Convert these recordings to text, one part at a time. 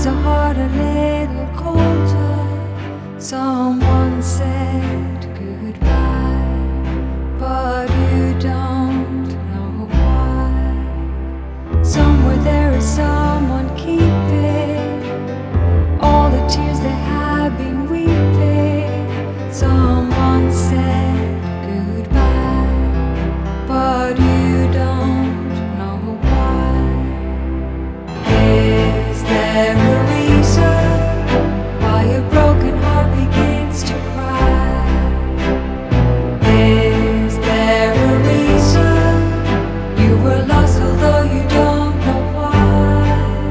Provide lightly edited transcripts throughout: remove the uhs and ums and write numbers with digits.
a heart a little colder. Someone said goodbye, but you don't know why. Somewhere there is someone keeping all the tears they have been weeping. Someone said goodbye, but you don't know why. Is there a reason why a broken heart begins to cry? Is there a reason you were lost although you don't know why?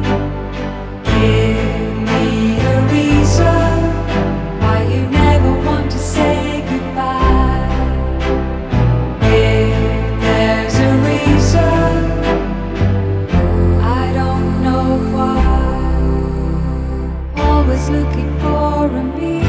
Give me a reason why you never want to say goodbye. If there's a reason, I don't know why. Always looking for a meaning.